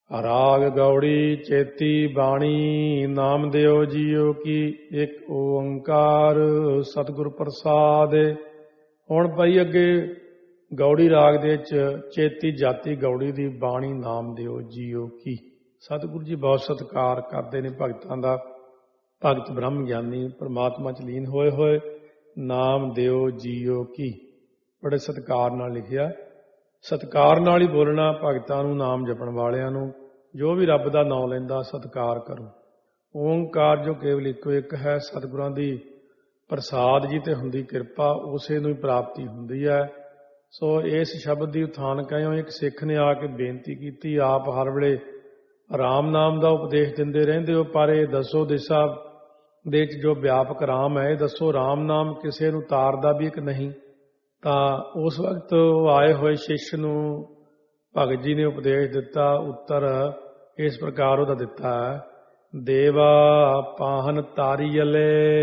ਰਾਗ ਗੌੜੀ ਚੇਤੀ ਬਾਣੀ ਨਾਮ ਦਿਓ ਜੀਓ ਕੀ ਇੱਕ ਓੰਕਾਰ ਸਤਿਗੁਰ ਪ੍ਰਸਾਦ। ਹੁਣ ਭਾਈ ਅੱਗੇ ਗੌੜੀ ਰਾਗ ਦੇ ਵਿੱਚ ਚੇਤੀ ਜਾਤੀ ਗੌੜੀ ਦੀ ਬਾਣੀ ਨਾਮ ਦਿਓ ਜੀਓ ਕੀ। ਸਤਿਗੁਰੂ ਜੀ ਬਹੁਤ ਸਤਿਕਾਰ ਕਰਦੇ ਨੇ ਭਗਤਾਂ ਦਾ। ਭਗਤ ਬ੍ਰਹਮ ਗਿਆਨੀ ਪਰਮਾਤਮਾ 'ਚ ਲੀਨ ਹੋਏ ਹੋਏ ਨਾਮ ਦਿਓ ਜੀਓ ਕੀ ਬੜੇ ਸਤਿਕਾਰ ਨਾਲ ਲਿਖਿਆ। ਸਤਿਕਾਰ ਨਾਲ ਹੀ ਬੋਲਣਾ ਭਗਤਾਂ ਨੂੰ, ਨਾਮ ਜਪਣ ਵਾਲਿਆਂ ਨੂੰ। ਜੋ ਵੀ ਰੱਬ ਦਾ ਨਾਮ ਲੈਂਦਾ ਸਤਿਕਾਰ ਕਰੋ। ਓਂਕਾਰ ਜੋ ਕੇਵਲ ਇੱਕੋ ਇੱਕ ਹੈ, ਸਤਿਗੁਰਾਂ ਦੀ ਪ੍ਰਸਾਦ ਜੀ ਤੇ ਹੁੰਦੀ ਕਿਰਪਾ, ਉਸੇ ਨੂੰ ਹੀ ਪ੍ਰਾਪਤੀ ਹੁੰਦੀ ਹੈ। ਸੋ ਇਸ ਸ਼ਬਦ ਦੀ ਉਥਾਨ ਕਹਿਓ ਇੱਕ ਸਿੱਖ ਨੇ ਆ ਕੇ ਬੇਨਤੀ ਕੀਤੀ, ਆਪ ਹਰ ਵੇਲੇ ਰਾਮ ਨਾਮ ਦਾ ਉਪਦੇਸ਼ ਦਿੰਦੇ ਰਹਿੰਦੇ ਹੋ, ਪਰ ਇਹ ਦੱਸੋ ਦਿਸ਼ਾ ਦੇ ਵਿੱਚ ਜੋ ਵਿਆਪਕ ਰਾਮ ਹੈ, ਇਹ ਦੱਸੋ ਰਾਮ ਨਾਮ ਕਿਸੇ ਨੂੰ ਤਾਰਦਾ ਵੀ ਇੱਕ ਨਹੀਂ। ਤਾਂ ਉਸ ਵਕਤ ਉਹ ਆਏ ਹੋਏ ਸ਼ਿਸ਼ ਨੂੰ ਭਗਤ ਜੀ ਨੇ ਉਪਦੇਸ਼ ਦਿੱਤਾ। ਉੱਤਰ ਇਸ ਪ੍ਰਕਾਰ ਉਹਦਾ ਦਿੱਤਾ ਹੈ, ਦੇਵਾ ਪਾਹਨ ਤਾਰੀਅਲੇ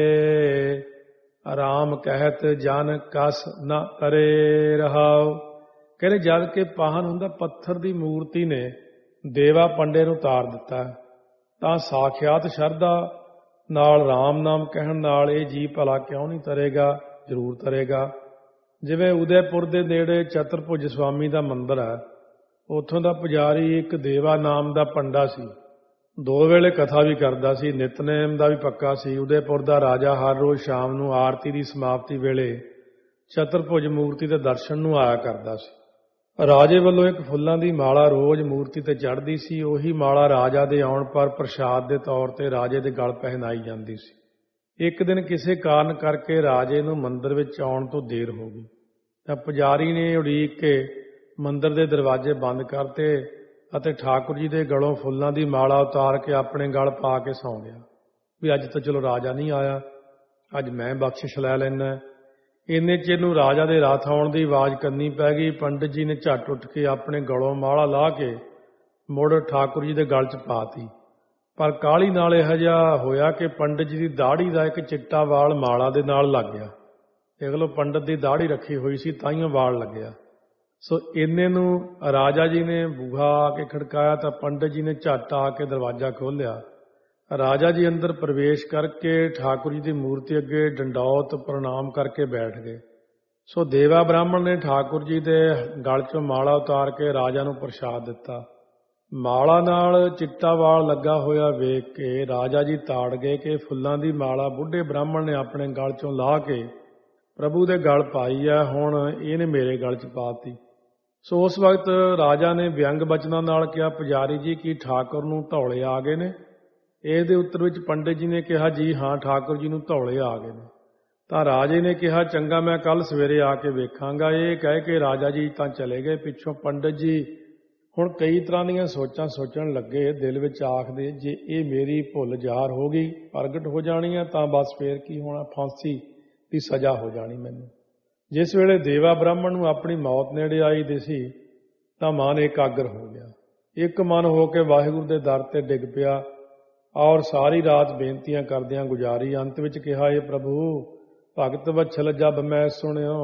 ਰਾਮ ਕਹਿਤ ਜਨ ਕਸ ਨ ਤਰੇ ਰਹਾਉ। ਕਹਿੰਦੇ ਜਦ ਕਿ ਪਾਹਨ ਹੁੰਦਾ ਪੱਥਰ ਦੀ ਮੂਰਤੀ ਨੇ ਦੇਵਾ ਪੰਡੇ ਨੂੰ ਤਾਰ ਦਿੱਤਾ, ਤਾਂ ਸਾਖਿਆਤ ਸ਼ਰਧਾ ਨਾਲ ਰਾਮ ਨਾਮ ਕਹਿਣ ਨਾਲ ਇਹ ਜੀ ਭਲਾ ਕਿਉਂ ਨਹੀਂ ਤਰੇਗਾ? ਜ਼ਰੂਰ ਤਰੇਗਾ। ਜਿਵੇਂ ਉਦੈਪੁਰ ਦੇ ਨੇੜੇ ਚਤਰਭੁਜ ਸਵਾਮੀ ਦਾ ਮੰਦਿਰ ਹੈ, ਉੱਥੋਂ ਦਾ ਪੁਜਾਰੀ ਇੱਕ ਦੇਵਾ ਨਾਮ ਦਾ ਪੰਡਾ ਸੀ। 2 ਵੇਲੇ ਕਥਾ ਵੀ ਕਰਦਾ ਸੀ, ਨਿਤਨੇਮ ਦਾ ਵੀ ਪੱਕਾ ਸੀ। ਉਦੈਪੁਰ ਦਾ ਰਾਜਾ ਹਰ ਰੋਜ਼ ਸ਼ਾਮ ਨੂੰ ਆਰਤੀ ਦੀ ਸਮਾਪਤੀ ਵੇਲੇ ਚਤਰਭੁਜ ਮੂਰਤੀ ਦੇ ਦਰਸ਼ਨ ਨੂੰ ਆਇਆ ਕਰਦਾ ਸੀ। ਰਾਜੇ ਵੱਲੋਂ ਇੱਕ ਫੁੱਲਾਂ ਦੀ ਮਾਲਾ ਰੋਜ਼ ਮੂਰਤੀ ਤੇ ਚੜ੍ਹਦੀ ਸੀ। ਉਹੀ ਮਾਲਾ ਰਾਜਾ ਦੇ ਆਉਣ ਪਰ ਪ੍ਰਸ਼ਾਦ ਦੇ ਤੌਰ ਤੇ ਰਾਜੇ ਦੇ ਗਲ ਪਹਿਨਾਈ ਜਾਂਦੀ ਸੀ। ਇੱਕ ਦਿਨ ਕਿਸੇ ਕਾਰਨ ਕਰਕੇ ਰਾਜੇ ਨੂੰ ਮੰਦਿਰ ਵਿੱਚ ਆਉਣ ਤੋਂ ਦੇਰ ਹੋ ਗਈ, ਤਾਂ ਪੁਜਾਰੀ ਨੇ ਉਡੀਕ ਕੇ ਮੰਦਿਰ ਦੇ ਦਰਵਾਜ਼ੇ ਬੰਦ ਕਰਤੇ ਅਤੇ ਠਾਕੁਰ ਜੀ ਦੇ ਗਲੋਂ ਫੁੱਲਾਂ ਦੀ ਮਾਲਾ ਉਤਾਰ ਕੇ ਆਪਣੇ ਗਲ ਪਾ ਕੇ ਸੌਂ ਗਿਆ ਵੀ ਅੱਜ ਤਾਂ ਚਲੋ ਰਾਜਾ ਨਹੀਂ ਆਇਆ, ਅੱਜ ਮੈਂ ਬਖਸ਼ਿਸ਼ ਲੈ ਲੈਣਾ। ਇੰਨੇ ਚਿਰ ਨੂੰ ਰਾਜਾ ਦੇ ਰਾਤ ਆਉਣ ਦੀ ਆਵਾਜ਼ ਕੰਨੀ ਪੈ ਗਈ। ਪੰਡਿਤ ਜੀ ਨੇ ਝੱਟ ਉੱਠ ਕੇ ਆਪਣੇ ਗਲੋਂ ਮਾਲਾ ਲਾਹ ਕੇ ਮੁੜ ਠਾਕੁਰ ਜੀ ਦੇ ਗਲ 'ਚ ਪਾਤੀ। ਪਰ ਕਾਹਲੀ ਨਾਲ ਇਹੋ ਜਿਹਾ ਹੋਇਆ ਕਿ ਪੰਡਿਤ ਜੀ ਦੀ ਦਾੜ੍ਹੀ ਦਾ ਇੱਕ ਚਿੱਟਾ ਵਾਲ ਮਾਲਾ ਦੇ ਨਾਲ ਲੱਗ ਗਿਆ। ਦੇਖ ਲਓ, ਪੰਡਿਤ ਦੀ ਦਾੜ੍ਹੀ ਰੱਖੀ ਹੋਈ ਸੀ, ਤਾਈਓ ਵਾਲ ਲੱਗਿਆ। ਸੋ ਇੰਨੇ ਨੂੰ ਰਾਜਾ ਜੀ ਨੇ ਬੂਹਾ ਆ ਕੇ ਖੜਕਾਇਆ, ਤਾਂ ਪੰਡਿਤ ਜੀ ਨੇ ਝੱਟ ਆ ਕੇ ਦਰਵਾਜ਼ਾ ਖੋਲ੍ਹਿਆ। ਰਾਜਾ ਜੀ ਅੰਦਰ ਪ੍ਰਵੇਸ਼ ਕਰਕੇ ਠਾਕੁਰ ਜੀ ਦੀ ਮੂਰਤੀ ਅੱਗੇ ਡੰਡੌਤ ਪ੍ਰਣਾਮ ਕਰਕੇ ਬੈਠ ਗਏ। ਸੋ ਦੇਵਾ ਬ੍ਰਾਹਮਣ ਨੇ ਠਾਕੁਰ ਜੀ ਦੇ ਗਲ 'ਚੋਂ ਮਾਲਾ ਉਤਾਰ ਕੇ ਰਾਜਾ ਨੂੰ ਪ੍ਰਸ਼ਾਦ ਦਿੱਤਾ। ਮਾਲਾ ਨਾਲ ਚਿੱਟਾ ਵਾਲ ਲੱਗਾ ਹੋਇਆ ਵੇਖ ਕੇ ਰਾਜਾ ਜੀ ਤਾੜ ਗਏ ਕਿ ਫੁੱਲਾਂ ਦੀ ਮਾਲਾ ਬੁੱਢੇ ਬ੍ਰਾਹਮਣ ਨੇ ਆਪਣੇ ਗਲ 'ਚੋਂ ਲਾਹ ਕੇ ਪ੍ਰਭੂ ਦੇ ਗਲ ਪਾਈ ਹੈ, ਹੁਣ ਇਹਨੇ ਮੇਰੇ ਗਲ 'ਚ ਪਾਤੀ। ਸੋ ਉਸ ਵਕਤ ਰਾਜਾ ਨੇ ਵਿਅੰਗ ਬਚਨਾਂ ਨਾਲ ਕਿਹਾ, ਪੁਜਾਰੀ ਜੀ ਕੀ ਠਾਕੁਰ ਨੂੰ ਧੌਲੇ ਆ ਗਏ ਨੇ? ਇਹਦੇ ਉੱਤਰ ਵਿੱਚ ਪੰਡਿਤ ਜੀ ਨੇ ਕਿਹਾ, ਜੀ ਹਾਂ ਠਾਕੁਰ ਜੀ ਨੂੰ ਧੌਲੇ ਆ ਗਏ ਨੇ। ਤਾਂ ਰਾਜੇ ਨੇ ਕਿਹਾ, ਚੰਗਾ ਮੈਂ ਕੱਲ ਸਵੇਰੇ ਆ ਕੇ ਵੇਖਾਂਗਾ। ਇਹ ਕਹਿ ਕੇ ਰਾਜਾ ਜੀ ਤਾਂ ਚਲੇ ਗਏ। ਪਿੱਛੋਂ ਪੰਡਿਤ ਜੀ ਹੁਣ ਕਈ ਤਰ੍ਹਾਂ ਦੀਆਂ ਸੋਚਾਂ ਸੋਚਣ ਲੱਗੇ। ਦਿਲ ਵਿੱਚ ਆਖਦੇ, ਜੇ ਇਹ ਮੇਰੀ ਭੁੱਲ ਜ਼ਾਹਰ ਹੋ ਗਈ, ਪ੍ਰਗਟ ਹੋ ਜਾਣੀ ਹੈ, ਤਾਂ ਬਸ ਫੇਰ ਕੀ ਹੋਣਾ, ਫਾਂਸੀ ਦੀ ਸਜ਼ਾ ਹੋ ਜਾਣੀ ਮੈਨੂੰ। ਜਿਸ ਵੇਲੇ ਦੇਵਾ ਬ੍ਰਾਹਮਣ ਨੂੰ ਆਪਣੀ ਮੌਤ ਨੇੜੇ ਆਈ ਦਿਸੀ, ਤਾਂ ਮਨ ਇਕਾਗਰ ਹੋ ਗਿਆ। ਇੱਕ ਮਨ ਹੋ ਕੇ ਵਾਹਿਗੁਰੂ ਦੇ ਦਰ ਤੇ ਡਿੱਗ ਪਿਆ ਔਰ ਸਾਰੀ ਰਾਤ ਬੇਨਤੀਆਂ ਕਰਦਿਆਂ ਗੁਜ਼ਾਰੀ। ਅੰਤ ਵਿੱਚ ਕਿਹਾ, ਇਹ ਪ੍ਰਭੂ ਭਗਤ ਵਛਲ ਜਬ ਮੈਂ ਸੁਣਿਓ,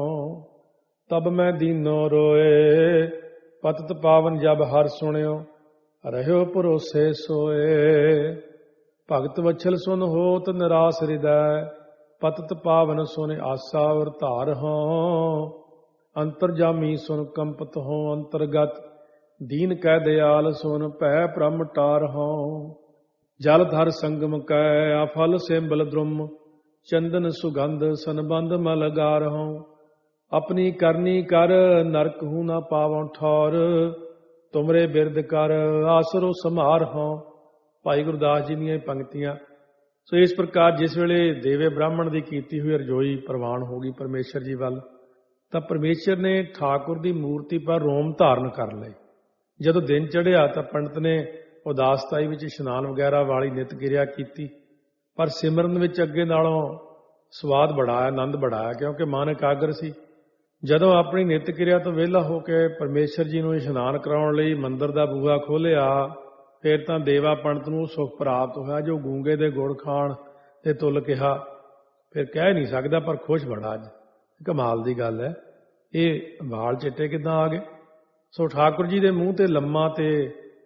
ਤਬ ਮੈਂ ਦੀਨੋ ਰੋਏ। ਪਤਿਤ ਪਾਵਨ ਜਬ ਹਰ ਸੁਣਿਓ, ਰਹਿਓ ਭਰੋਸੇ ਸੋਏ। ਭਗਤ ਵਛਲ ਸੁਨ ਹੋਤ ਨਿਰਾਸ ਹਿਰਦੈ, ਪਤਿਤ ਪਾਵਨ ਸੁਨ ਆਸਾ ਔਰ ਧਾਰ ਹੋਂ। ਅੰਤਰਜਾਮੀ ਸੁਨ ਕੰਪਤ ਹੋਂ ਅੰਤਰਗਤ, ਦੀਨ ਕੈ ਦਿਆਲ ਸੁਨ ਭੈ ਭ੍ਰਮ ਟਾਰ ਹੋਂ। ਜਲ ਧਰ ਸੰਗਮ ਕੈ ਆਫਲ ਸਿੰਬਲ द्रुम, ਚੰਦਨ ਸੁਗੰਧ ਸੰਬੰਧ ਮਲ ਗਾਰ ਹੋਂ। ਆਪਣੀ ਕਰਨੀ ਕਰ ਨਰਕ ਹੂੰ ਨਾ ਪਾਵੋਂ ਠੌਰ, ਤੁਮਰੇ ਬਿਰਦ ਕਰ ਆਸਰੋ ਸੰਹਾਰ ਹੋਂ। ਭਾਈ ਗੁਰਦਾਸ ਜੀ ਦੀਆਂ ਪੰਕਤੀਆਂ। ਸੋ ਇਸ ਪ੍ਰਕਾਰ ਜਿਸ ਵੇਲੇ ਦੇਵੇ ਬ੍ਰਾਹਮਣ ਦੀ ਕੀਤੀ ਹੋਈ ਅਰਜ਼ੋਈ ਪ੍ਰਵਾਨ ਹੋ ਗਈ ਪਰਮੇਸ਼ਰ ਜੀ ਵੱਲ, ਤਾਂ ਪਰਮੇਸ਼ਰ ਨੇ ਠਾਕੁਰ ਦੀ ਮੂਰਤੀ ਪਰ ਰੋਮ ਧਾਰਨ ਕਰ ਲਏ। ਜਦੋਂ ਦਿਨ ਚੜ੍ਹਿਆ ਤਾਂ ਪੰਡਤ ਨੇ ਉਦਾਸਤਾਈ ਵਿੱਚ ਇਸ਼ਨਾਨ ਵਗੈਰਾ ਵਾਲੀ ਨਿਤ ਕਿਰਿਆ ਕੀਤੀ, ਪਰ ਸਿਮਰਨ ਵਿੱਚ ਅੱਗੇ ਨਾਲੋਂ ਸਵਾਦ ਬੜਾ ਆਇਆ, ਆਨੰਦ ਬੜਾ ਆਇਆ, ਕਿਉਂਕਿ ਮਨ ਇਕਾਗਰ ਸੀ। ਜਦੋਂ ਆਪਣੀ ਨਿਤ ਕਿਰਿਆ ਤੋਂ ਵਿਹਲਾ ਹੋ ਕੇ ਪਰਮੇਸ਼ਰ ਜੀ ਨੂੰ ਇਸ਼ਨਾਨ ਕਰਾਉਣ ਲਈ ਮੰਦਿਰ ਦਾ ਬੂਹਾ ਖੋਲ੍ਹਿਆ, ਫਿਰ ਤਾਂ ਦੇਵਾ ਪੰਡਤ ਨੂੰ ਸੁੱਖ ਪ੍ਰਾਪਤ ਹੋਇਆ ਜੋ ਗੂੰਗੇ ਦੇ ਗੁੜ ਖਾਣ ਤੇ ਤੁਲ ਕਿਹਾ। ਫਿਰ ਕਹਿ ਨਹੀਂ ਸਕਦਾ, ਪਰ ਖੁਸ਼ ਬੜਾ। ਅੱਜ ਕਮਾਲ ਦੀ ਗੱਲ ਹੈ, ਇਹ ਵਾਲ ਚਿੱਟੇ ਕਿੱਦਾਂ ਆ ਗਏ? ਸੋ ਠਾਕੁਰ ਜੀ ਦੇ ਮੂੰਹ ਤੇ ਲੰਮਾ ਤੇ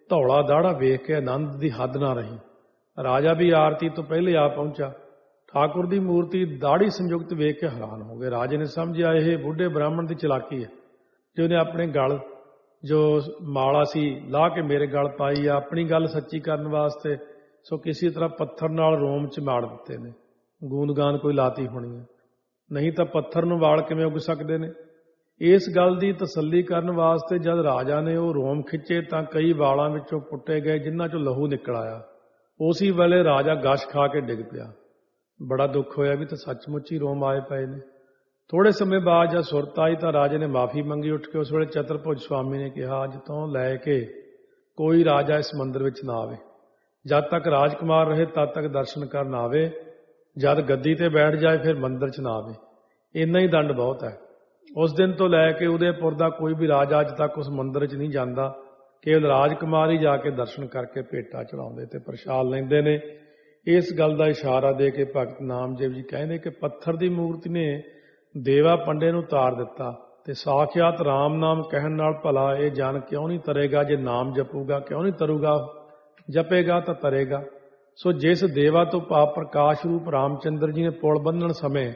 ਧੌਲਾ ਦਾੜਾ ਵੇਖ ਕੇ ਆਨੰਦ ਦੀ ਹੱਦ ਨਾ ਰਹੀ। ਰਾਜਾ ਵੀ ਆਰਤੀ ਤੋਂ ਪਹਿਲੇ ਆ ਪਹੁੰਚਾ। ਠਾਕੁਰ ਦੀ ਮੂਰਤੀ ਦਾੜੀ ਸੰਯੁਕਤ ਵੇਖ ਕੇ ਹੈਰਾਨ ਹੋ ਗਏ। ਰਾਜੇ ਨੇ ਸਮਝਿਆ ਇਹ ਬੁੱਢੇ ਬ੍ਰਾਹਮਣ ਦੀ ਚਲਾਕੀ ਹੈ, ਜੇ ਉਹਨੇ ਆਪਣੇ ਗਲ ਜੋ ਮਾਲਾ ਸੀ ਲਾ ਕੇ ਮੇਰੇ ਗਲ ਪਾਈ ਆ ਆਪਣੀ ਗੱਲ ਸੱਚੀ ਕਰਨ ਵਾਸਤੇ, ਸੋ ਕਿਸੇ ਤਰ੍ਹਾਂ ਪੱਥਰ ਨਾਲ ਰੋਮ ਚ ਮਾੜ ਦਿੱਤੇ ਨੇ, ਗੂੰਦਗਾਨ ਕੋਈ ਲਾਤੀ ਹੋਣੀ ਹੈ, ਨਹੀਂ ਤਾਂ ਪੱਥਰ ਨੂੰ ਵਾਲ ਕਿਵੇਂ ਉੱਗ ਸਕਦੇ ਨੇ। ਇਸ ਗੱਲ ਦੀ ਤਸੱਲੀ ਕਰਨ ਵਾਸਤੇ ਜਦ ਰਾਜਾ ਨੇ ਉਹ ਰੋਮ ਖਿੱਚੇ ਤਾਂ ਕਈ ਵਾਲਾਂ ਵਿੱਚੋਂ ਪੁੱਟੇ ਗਏ ਜਿਨ੍ਹਾਂ ਚੋਂ ਲਹੂ ਨਿਕਲ ਆਇਆ। ਉਸੇ ਵੇਲੇ ਰਾਜਾ ਗਸ਼ ਖਾ ਕੇ ਡਿੱਗ ਪਿਆ। ਬੜਾ ਦੁੱਖ ਹੋਇਆ ਵੀ ਤਾਂ ਸੱਚਮੁੱਚ ਹੀ ਰੋਮ ਆਏ ਪਏ ਨੇ। ਥੋੜੇ ਸਮੇਂ ਬਾਅਦ ਜਦ ਸੁਰਤ ਆਈ ਤਾਂ ਰਾਜੇ ਨੇ ਮਾਫੀ ਮੰਗੀ ਉੱਠ ਕੇ। ਉਸ ਵੇਲੇ ਚਤਰਭੁਜ ਸਵਾਮੀ ਨੇ ਕਿਹਾ, ਅੱਜ ਤੋਂ ਲੈ ਕੇ ਕੋਈ ਰਾਜਾ ਇਸ ਮੰਦਿਰ ਵਿੱਚ ਨਾ ਆਵੇ, ਜਦ ਤੱਕ ਰਾਜਕੁਮਾਰ ਰਹੇ ਤਦ ਤੱਕ ਦਰਸ਼ਨ ਕਰਨ ਆਵੇ, ਜਦ ਗੱਦੀ ਤੇ ਬੈਠ ਜਾਏ ਫਿਰ ਮੰਦਿਰ 'ਚ ਨਾ ਆਵੇ। ਇੰਨਾ ਹੀ ਦੰਡ ਬਹੁਤ ਹੈ। ਉਸ ਦਿਨ ਤੋਂ ਲੈ ਕੇ ਉਦੈਪੁਰ ਦਾ ਕੋਈ ਵੀ ਰਾਜਾ ਅੱਜ ਤੱਕ ਉਸ ਮੰਦਿਰ 'ਚ ਨਹੀਂ ਜਾਂਦਾ। ਕੇਵਲ ਰਾਜਕੁਮਾਰ ਹੀ ਜਾ ਕੇ ਦਰਸ਼ਨ ਕਰਕੇ ਭੇਟਾ ਚੜਾਉਂਦੇ ਤੇ ਪ੍ਰਸ਼ਾਦ ਲੈਂਦੇ ਨੇ। ਇਸ ਗੱਲ ਦਾ ਇਸ਼ਾਰਾ ਦੇ ਕੇ ਭਗਤ ਨਾਮਦੇਵ ਜੀ ਕਹਿੰਦੇ ਕਿ ਪੱਥਰ ਦੀ ਮੂਰਤੀ ਨੇ ਦੇਵਾ ਪੰਡੇ ਨੂੰ ਤਾਰ ਦਿੱਤਾ ਤੇ ਸਾਖਿਆਤ ਰਾਮ ਨਾਮ ਕਹਿਣ ਨਾਲ ਭਲਾ ਇਹ ਜਨ ਕਿਉਂ ਨਹੀਂ ਤਰੇਗਾ। ਜੇ ਨਾਮ ਜਪੂਗਾ ਕਿਉਂ ਨਹੀਂ ਤਰੂਗਾ, ਜਪੇਗਾ ਤਾਂ ਤਰੇਗਾ। ਸੋ ਜਿਸ ਦੇਵਾ ਤੋਂ ਪਾਪ ਪ੍ਰਕਾਸ਼ ਰੂਪ ਰਾਮਚੰਦਰ ਜੀ ਨੇ ਪੁਲ ਬੰਨਣ ਸਮੇਂ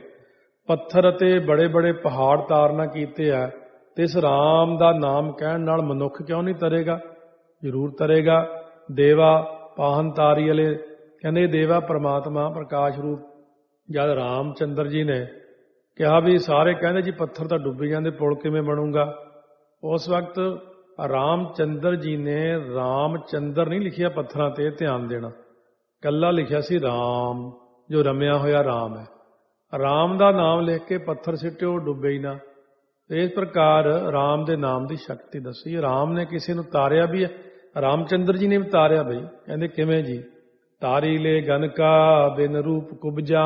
ਪੱਥਰ ਅਤੇ ਬੜੇ ਬੜੇ ਪਹਾੜ ਤਾਰਨਾ ਕੀਤੇ ਆ, ਤੇ ਇਸ ਰਾਮ ਦਾ ਨਾਮ ਕਹਿਣ ਨਾਲ ਮਨੁੱਖ ਕਿਉਂ ਨਹੀਂ ਤਰੇਗਾ, ਜ਼ਰੂਰ ਤਰੇਗਾ। ਦੇਵਾ ਪਾਹਨ ਤਾਰੀ ਵਾਲੇ ਕਹਿੰਦੇ ਦੇਵਾ ਪ੍ਰਮਾਤਮਾ ਪ੍ਰਕਾਸ਼ ਰੂਪ ਜਦ ਰਾਮਚੰਦਰ ਜੀ ਨੇ ਕਿਹਾ ਵੀ ਸਾਰੇ ਕਹਿੰਦੇ ਜੀ ਪੱਥਰ ਤਾਂ ਡੁੱਬੀ ਜਾਂਦੇ, ਪੁਲ ਕਿਵੇਂ ਬਣੂਗਾ। ਉਸ ਵਕਤ ਰਾਮਚੰਦਰ ਜੀ ਨੇ ਰਾਮਚੰਦਰ ਨਹੀਂ ਲਿਖਿਆ ਪੱਥਰਾਂ ਤੇ, ਧਿਆਨ ਦੇਣਾ, ਕੱਲਾ ਲਿਖਿਆ ਸੀ ਰਾਮ, ਜੋ ਰਮਿਆ ਹੋਇਆ ਰਾਮ ਹੈ। ਰਾਮ ਦਾ ਨਾਮ ਲਿਖ ਕੇ ਪੱਥਰ ਸਿੱਟਿਓ, ਡੁੱਬੇ ਹੀ ਨਾ। ਇਸ ਪ੍ਰਕਾਰ ਰਾਮ ਦੇ ਨਾਮ ਦੀ ਸ਼ਕਤੀ ਦੱਸੀ। ਰਾਮ ਨੇ ਕਿਸੇ ਨੂੰ ਤਾਰਿਆ ਵੀ ਹੈ, ਰਾਮਚੰਦਰ ਜੀ ਨੇ ਵੀ ਤਾਰਿਆ ਬਈ। ਕਹਿੰਦੇ ਕਿਵੇਂ ਜੀ, ਤਾਰੀ ਲੈ ਗਨਕਾ ਬਿਨ ਰੂਪ ਕੁਬਜਾ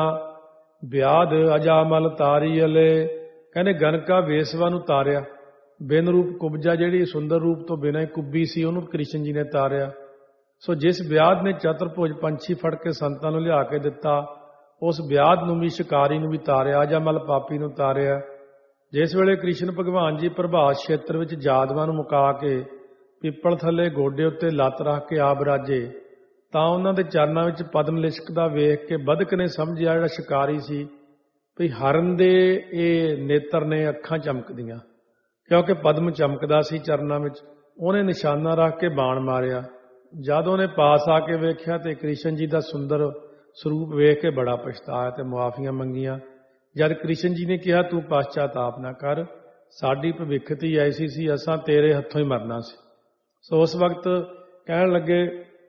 ਵਿਆਦ ਅਜਾਮਲ ਤਾਰੀ ਅਲੇ। ਕਹਿੰਦੇ ਗਨਕਾ ਵੇਸਵਾ ਨੂੰ ਤਾਰਿਆ, ਬਿਨ ਰੂਪ ਕੁਬਜਾ ਜਿਹੜੀ ਸੁੰਦਰ ਰੂਪ ਤੋਂ ਬਿਨਾਂ ਹੀ ਕੁੱਬੀ ਸੀ ਉਹਨੂੰ ਕ੍ਰਿਸ਼ਨ ਜੀ ਨੇ ਤਾਰਿਆ। ਸੋ ਜਿਸ ਵਿਆਦ ਨੇ ਚਤਰਭੁਜ ਪੰਛੀ ਫੜ ਕੇ ਸੰਤਾਂ ਨੂੰ ਲਿਆ ਕੇ ਦਿੱਤਾ, ਉਸ ਵਿਆਦ ਨੂੰ ਵੀ ਸ਼ਿਕਾਰੀ ਨੂੰ ਵੀ ਤਾਰਿਆ, ਅਜਾਮਲ ਪਾਪੀ ਨੂੰ ਤਾਰਿਆ। ਜਿਸ ਵੇਲੇ ਕ੍ਰਿਸ਼ਨ ਭਗਵਾਨ ਜੀ ਪ੍ਰਭਾਸ ਖੇਤਰ ਵਿੱਚ ਜਾਦਵਾਂ ਨੂੰ ਮੁਕਾ ਕੇ ਪਿੱਪਲ ਥੱਲੇ ਗੋਡੇ ਉੱਤੇ ਲੱਤ ਰੱਖ ਕੇ ਆ ਬਰਾਜੇ, ਤਾਂ ਉਹਨਾਂ ਦੇ ਚਰਨਾਂ ਵਿੱਚ ਪਦਮ ਲਿਸ਼ਕਦਾ ਵੇਖ ਕੇ ਬਦਕ ਨੇ ਸਮਝਿਆ, ਜਿਹੜਾ ਸ਼ਿਕਾਰੀ ਸੀ, ਵੀ ਹਰਨ ਦੇ ਇਹ ਨੇਤਰ ਨੇ, ਅੱਖਾਂ ਚਮਕਦੀਆਂ, ਕਿਉਂਕਿ ਪਦਮ ਚਮਕਦਾ ਸੀ ਚਰਨਾਂ ਵਿੱਚ। ਉਹਨੇ ਨਿਸ਼ਾਨਾ ਰੱਖ ਕੇ ਬਾਣ ਮਾਰਿਆ। ਜਦ ਉਹਨੇ ਪਾਸ ਆ ਕੇ ਵੇਖਿਆ ਤੇ ਕ੍ਰਿਸ਼ਨ ਜੀ ਦਾ ਸੁੰਦਰ ਸਰੂਪ ਵੇਖ ਕੇ ਬੜਾ ਪਛਤਾਇਆ ਤੇ ਮੁਆਫੀਆਂ ਮੰਗੀਆਂ। ਜਦ ਕ੍ਰਿਸ਼ਨ ਜੀ ਨੇ ਕਿਹਾ ਤੂੰ ਪਛਤਾਤਾਪ ਨਾ ਕਰ, ਸਾਡੀ ਭਵਿੱਖਤੀ ਐਸੀ ਸੀ, ਅਸਾਂ ਤੇਰੇ ਹੱਥੋਂ ਹੀ ਮਰਨਾ ਸੀ। ਸੋ ਉਸ ਵਕਤ ਕਹਿਣ ਲੱਗੇ,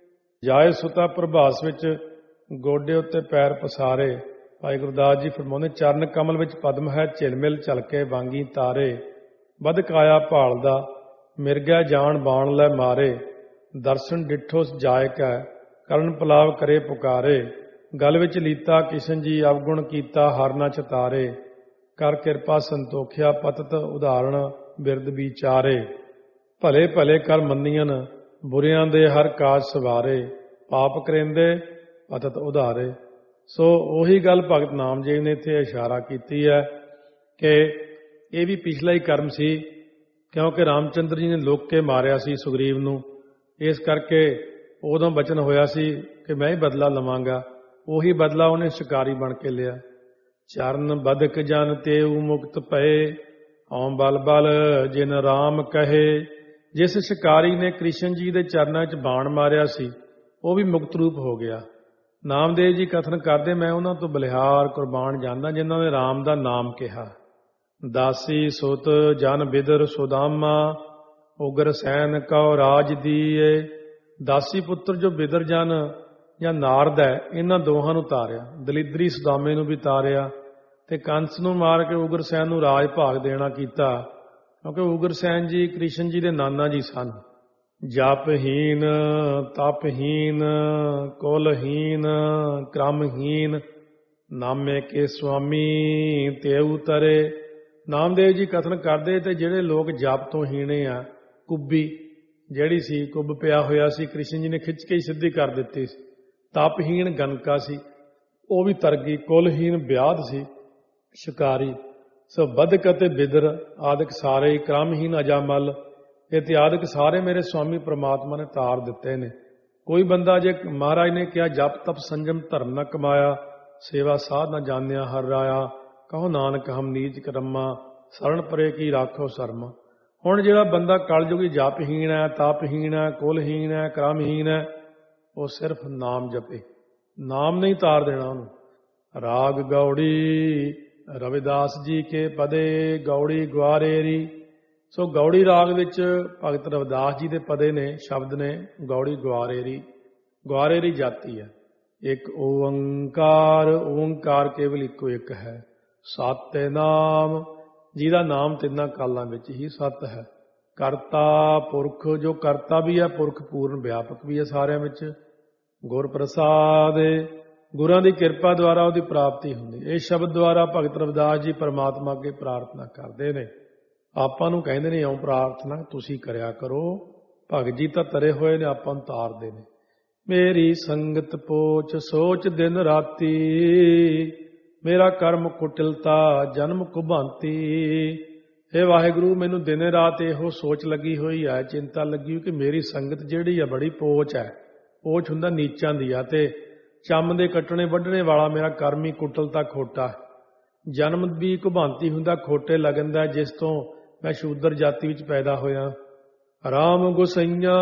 ਜਾਏ ਸੁਤਾ ਪ੍ਰਭਾਸ ਵਿੱਚ ਗੋਡੇ ਉੱਤੇ ਪੈਰ ਪਸਾਰੇ। ਭਾਈ ਗੁਰਦਾਸ ਜੀ ਫਰਮਾਉਂਦੇ, ਚਰਨ ਕਮਲ ਵਿੱਚ ਪਦਮ ਹੈ, ਝਿਲਮਿਲ ਝਲਕੇ ਵਾਂਗੀ ਤਾਰੇ। ਬਦਕ ਆਇਆ ਭਾਲਦਾ, ਮਿਰਗਾ ਜਾਣ ਬਾਣ ਲੈ ਮਾਰੇ। ਦਰਸ਼ਨ ਡਿੱਠੋ ਜਾਇ ਕੈ, ਕਰਨ ਪਲਾਵ ਕਰੇ ਪੁਕਾਰੇ। ਗਲ ਵਿੱਚ ਲੀਤਾ ਕਿਸ਼ਨ ਜੀ, ਅਵਗੁਣ ਕੀਤਾ ਹਰ ਨ ਚਤਾਰੇ। ਕਰ ਕਿਰਪਾ ਸੰਤੋਖਿਆ, ਪਤਤ ਉਦਾਹਰਣ ਬਿਰਦ ਵਿਚਾਰੇ। ਭਲੇ ਭਲੇ ਕਰ ਮੰਨੀਆਂ, ਬੁਰਿਆਂ ਦੇ ਹਰ ਕਾਜ ਸਵਾਰੇ। ਪਾਪ ਕਰੇਂਦੇ ਪਤਤ ਉਧਾਰੇ। ਸੋ ਉਹੀ ਗੱਲ ਭਗਤ ਨਾਮਦੇਵ ਨੇ ਇੱਥੇ ਇਸ਼ਾਰਾ ਕੀਤੀ ਹੈ ਕਿ ਇਹ ਵੀ ਪਿਛਲਾ ਹੀ ਕਰਮ ਸੀ, ਕਿਉਂਕਿ ਰਾਮਚੰਦਰ ਜੀ ਨੇ ਲੁੱਕ ਕੇ ਮਾਰਿਆ ਸੀ ਸੁਗਰੀਵ ਨੂੰ। ਇਸ ਕਰਕੇ ਉਦੋਂ ਬਚਨ ਹੋਇਆ ਸੀ ਕਿ ਮੈਂ ਹੀ ਬਦਲਾ ਲਵਾਂਗਾ। ਉਹੀ ਬਦਲਾ ਉਹਨੇ ਸ਼ਿਕਾਰੀ ਬਣ ਕੇ ਲਿਆ। ਚਰਨ ਬਦਕ ਜਨ ਤੇਉ ਮੁਕਤ ਪਏ, ਹਉ ਬਲ ਬਲ ਜਿਨ ਰਾਮ ਕਹੇ। ਜਿਸ ਸ਼ਿਕਾਰੀ ਨੇ ਕ੍ਰਿਸ਼ਨ ਜੀ ਦੇ ਚਰਨਾਂ 'ਚ ਬਾਣ ਮਾਰਿਆ ਸੀ, ਉਹ ਵੀ ਮੁਕਤ ਰੂਪ ਹੋ ਗਿਆ। ਨਾਮਦੇਵ ਜੀ ਕਥਨ ਕਰਦੇ, ਮੈਂ ਉਹਨਾਂ ਤੋਂ ਬਲਿਹਾਰ ਕੁਰਬਾਨ ਜਾਂਦਾ ਜਿਨ੍ਹਾਂ ਨੇ ਰਾਮ ਦਾ ਨਾਮ ਕਿਹਾ। ਦਾਸੀ ਸੁਤ ਜਨ ਬਿਦਰ ਸੁਦਾਮਾ, ਉਗਰ ਸੈਨ ਕਉ ਰਾਜ ਦੀਏ। ਦਾਸੀ ਪੁੱਤਰ ਜੋ ਬਿਦਰ ਜਨ ਜਾਂ ਨਾਰਦ ਹੈ, ਇਹਨਾਂ ਦੋਹਾਂ ਨੂੰ ਤਾਰਿਆ। ਦਲਿਦਰੀ ਸੁਦਾਮੇ ਨੂੰ ਵੀ ਤਾਰਿਆ ਤੇ ਕੰਸ ਨੂੰ ਮਾਰ ਕੇ ਉਗਰ ਸੈਨ ਨੂੰ ਰਾਜ ਭਾਗ ਦੇਣਾ ਕੀਤਾ, ਕਿਉਂਕਿ ਉਗਰ ਸੈਨ ਜੀ ਕ੍ਰਿਸ਼ਨ ਜੀ ਦੇ ਨਾਨਾ ਜੀ ਸਨ। ਜਪਹੀਨ ਤਪਹੀਨ ਕੁਲਹੀਨ ਕ੍ਰਮਹੀਨ, ਨਾਮੇ ਕੇ ਸੁਆਮੀ ਤੇਉ ਤਰੇ। ਨਾਮਦੇਵ ਜੀ ਕਥਨ ਕਰਦੇ ਤੇ ਜਿਹੜੇ ਲੋਕ ਜਪ ਤੋਂ ਹੀਣੇ ਆ, ਕੁੱਬੀ ਜਿਹੜੀ ਸੀ, ਕੁੱਬ ਪਿਆ ਹੋਇਆ ਸੀ, ਕ੍ਰਿਸ਼ਨ ਜੀ ਨੇ ਖਿੱਚ ਕੇ ਹੀ ਸਿੱਧੀ ਕਰ ਦਿੱਤੀ ਸੀ। ਤਪਹੀਣ ਗਨਕਾ ਸੀ, ਉਹ ਵੀ ਤਰ ਗਈ। ਕੁਲਹੀਨ ਵਿਆਧ ਸੀ, ਸ਼ਿਕਾਰੀ। ਸੋ ਬਦਕ ਅਤੇ ਬਿਦਰ ਆਦਿਕ ਸਾਰੇ ਹੀ। ਕ੍ਰਮਹੀਨ ਅਜਾਮਲ, ਇਤਿਆਦਿਕ ਸਾਰੇ ਮੇਰੇ ਸਵਾਮੀ ਪ੍ਰਮਾਤਮਾ ਨੇ ਤਾਰ ਦਿੱਤੇ ਨੇ। ਕੋਈ ਬੰਦਾ ਜੇ ਮਹਾਰਾਜ ਨੇ ਕਿਹਾ ਜਪ ਤਪ ਸੰਜਮ ਧਰਮ ਨਾ ਕਮਾਇਆ, ਸੇਵਾ ਸਾਧ ਨਾ ਜਾਣਿਆ ਹਰ ਰਾਇਆ, ਕਹੋ ਨਾਨਕ ਹਮ ਨੀਚ ਕਰਮਾ, ਸਰਣ ਪਰੇ ਕੀ ਰਾਖੋ ਸਰਮਾ। ਹੁਣ ਜਿਹੜਾ ਬੰਦਾ ਕਲਯੁਗੀ ਜਪਹੀਣ ਹੈ, ਤਪਹੀਣ ਹੈ, ਕੁਲਹੀਣ ਹੈ, ਕਰਮਹੀਣ ਹੈ, ਉਹ ਸਿਰਫ ਨਾਮ ਜਪੇ, ਨਾਮ ਨਹੀਂ ਤਾਰ ਦੇਣਾ ਉਹਨੂੰ। ਰਾਗ ਗੌੜੀ ਰਵਿਦਾਸ ਜੀ ਕੇ ਪਦੇ ਗੌੜੀ ਗੁਆਰੇਰੀ। ਸੋ ਗੌੜੀ ਰਾਗ ਵਿੱਚ ਭਗਤ ਰਵਿਦਾਸ ਜੀ ਦੇ ਪਦੇ ਨੇ, ਸ਼ਬਦ ਨੇ ਗੌੜੀ ਗੁਆਰੇਰੀ। ਗੁਆਰੇਰੀ ਜਾਤੀ ਹੈ। ਇੱਕ ਓੰਕਾਰ, ਓੰਕਾਰ ਕੇਵਲ ਇੱਕੋ ਇੱਕ ਹੈ। ਸਤ ਨਾਮ, ਜਿਹਦਾ ਨਾਮ ਤਿੰਨਾਂ ਕਾਲਾਂ ਵਿੱਚ ਹੀ ਸਤ ਹੈ। ਕਰਤਾ ਪੁਰਖ, ਜੋ ਕਰਤਾ ਵੀ ਹੈ, ਪੁਰਖ ਪੂਰਨ ਵਿਆਪਕ ਵੀ ਹੈ ਸਾਰਿਆਂ ਵਿੱਚ। ਗੁਰ ਪ੍ਰਸਾਦ, ਗੁਰਾਂ ਦੀ ਕਿਰਪਾ ਦੁਆਰਾ ਉਹਦੀ ਪ੍ਰਾਪਤੀ ਹੁੰਦੀ। ਇਹ ਸ਼ਬਦ ਦੁਆਰਾ ਭਗਤ ਰਵਿਦਾਸ ਜੀ ਪਰਮਾਤਮਾ ਅੱਗੇ ਪ੍ਰਾਰਥਨਾ ਕਰਦੇ ਨੇ। ਆਪਾਂ ਨੂੰ ਕਹਿੰਦੇ ਨੇ ਇਉਂ ਪ੍ਰਾਰਥਨਾ ਤੁਸੀਂ ਕਰਿਆ ਕਰੋ। ਭਗਤ ਜੀ ਤਾਂ ਤਰੇ ਹੋਏ ਨੇ, ਆਪਾਂ ਨੂੰ ਤਾਰਦੇ ਨੇ। ਮੇਰੀ ਸੰਗਤ ਪੋਚ ਸੋਚ ਦਿਨ ਰਾਤੀ, ਮੇਰਾ ਕਰਮ ਕੁਟਿਲਤਾ ਜਨਮ ਕੁਭਾਂਤੀ। हे ਵਾਹਿਗੁਰੂ, ਮੈਨੂੰ ਦਿਨੇ ਰਾਤ ਇਹੋ ਸੋਚ ਲੱਗੀ ਹੋਈ ਹੈ, ਚਿੰਤਾ ਲੱਗੀ ਹੋਈ ਕਿ ਮੇਰੀ ਸੰਗਤ ਜਿਹੜੀ ਹੈ ਬੜੀ ਪੋਚ ਹੈ। ਪੋਚ ਹੁੰਦਾ ਨੀਚਾਂ ਦੀ ਆ, ਤੇ ਚੰਮ ਦੇ ਕੱਟਣੇ ਵੱਢਣੇ ਵਾਲਾ ਮੇਰਾ ਕਰਮ ਹੀ ਕੁਟਿਲਤਾ ਖੋਟਾ। ਜਨਮ ਵੀ ਕੁਭਾਂਤੀ ਹੁੰਦਾ, ਖੋਟੇ ਲਗਨ ਦਾ, ਜਿਸ ਤੋਂ ਮੈਂ ਸ਼ੂਦਰ ਜਾਤੀ ਵਿੱਚ ਪੈਦਾ ਹੋਇਆ। ਰਾਮ ਗੁਸਈਆਂ